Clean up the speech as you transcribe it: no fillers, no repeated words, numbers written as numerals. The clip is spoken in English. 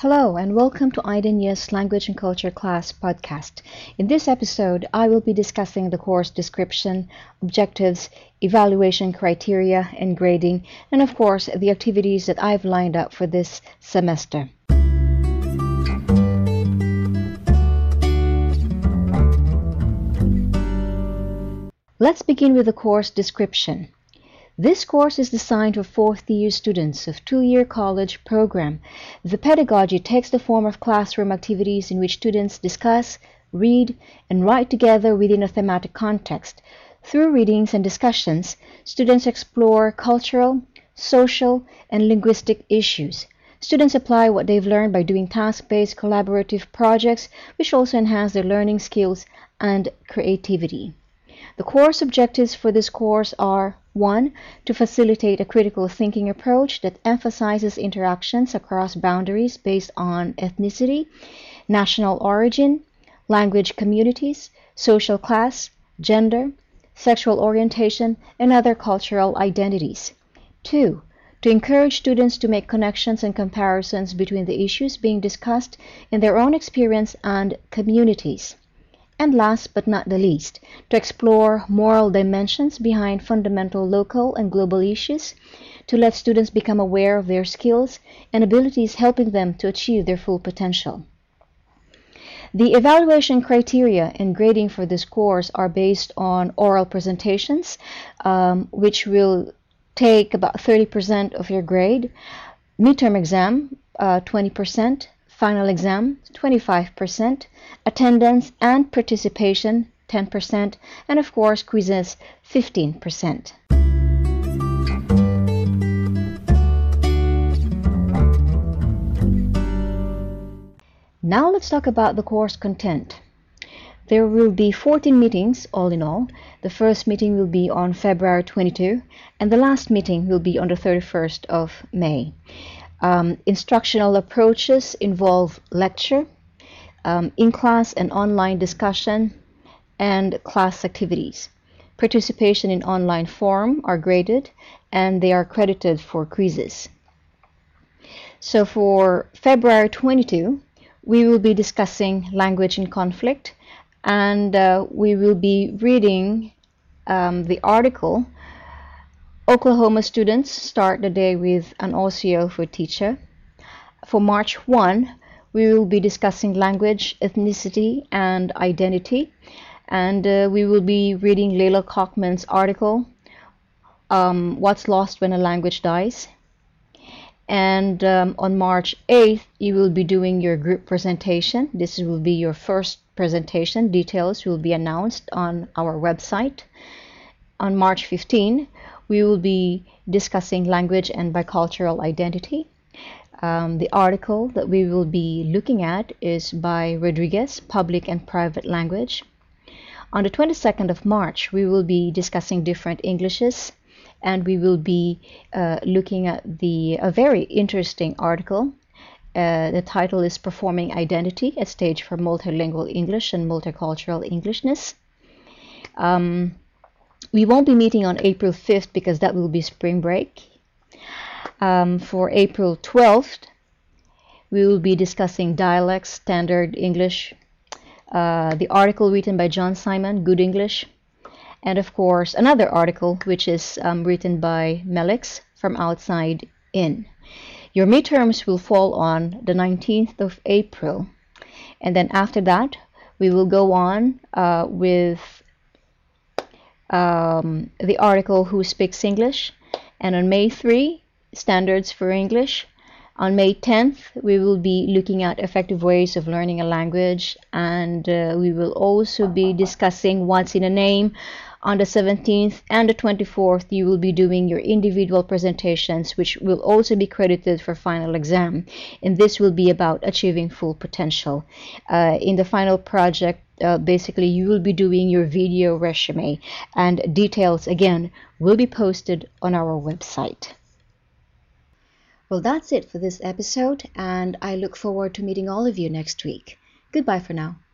Hello and welcome to Idenia's Language and Culture Class podcast. In this episode, I will be discussing the course description, objectives, evaluation criteria, and grading, and of course, the activities that I've lined up for this semester. Let's begin with the course description. This course is designed for fourth-year students of two-year college program. The pedagogy takes the form of classroom activities in which students discuss, read, and write together within a thematic context. Through readings and discussions, students explore cultural, social, and linguistic issues. Students apply what they've learned by doing task-based collaborative projects, which also enhance their learning skills and creativity. The course objectives for this course are 1. To facilitate a critical thinking approach that emphasizes interactions across boundaries based on ethnicity, national origin, language communities, social class, gender, sexual orientation, and other cultural identities. 2. To encourage students to make connections and comparisons between the issues being discussed in their own experience and communities. And last but not the least, to explore moral dimensions behind fundamental local and global issues, to let students become aware of their skills and abilities, helping them to achieve their full potential. The evaluation criteria and grading for this course are based on oral presentations, which will take about 30% of your grade, midterm exam, 20%, final exam, 25%, attendance and participation, 10%, and of course quizzes, 15%. Now let's talk about the course content. There will be 14 meetings all in all. The first meeting will be on February 22, and the last meeting will be on the 31st of May. Instructional approaches involve lecture, in-class and online discussion, and class activities. Participation in online forum are graded, and they are credited for quizzes. So for February 22, we will be discussing language in conflict, and we will be reading the article Oklahoma students start the day with an OCO for teacher. For March 1, we will be discussing language, ethnicity, and identity. And we will be reading Layla Cockman's article, What's Lost When a Language Dies. And on March 8th, you will be doing your group presentation. This will be your first presentation. Details will be announced on our website. On March 15, we will be discussing language and bicultural identity. The article that we will be looking at is by Rodriguez, Public and Private Language. On the 22nd of March, we will be discussing different Englishes, and we will be looking at a very interesting article. The title is Performing Identity, a Stage for Multilingual English and Multicultural Englishness. We won't be meeting on April 5th because that will be spring break. For April 12th, we will be discussing dialects, standard English, the article written by John Simon, Good English, and of course another article which is written by Melix from Outside In. Your midterms will fall on the 19th of April, and then after that we will go on with the article Who Speaks English, and on May 3, Standards for English. On May 10th, we will be looking at effective ways of learning a language, and we will also be discussing What's in a Name. On the 17th and the 24th, you will be doing your individual presentations, which will also be credited for final exam, and this will be about achieving full potential. In the final project, basically you will be doing your video resume, and details again will be posted on our website. Well, that's it for this episode, and I look forward to meeting all of you next week. Goodbye for now.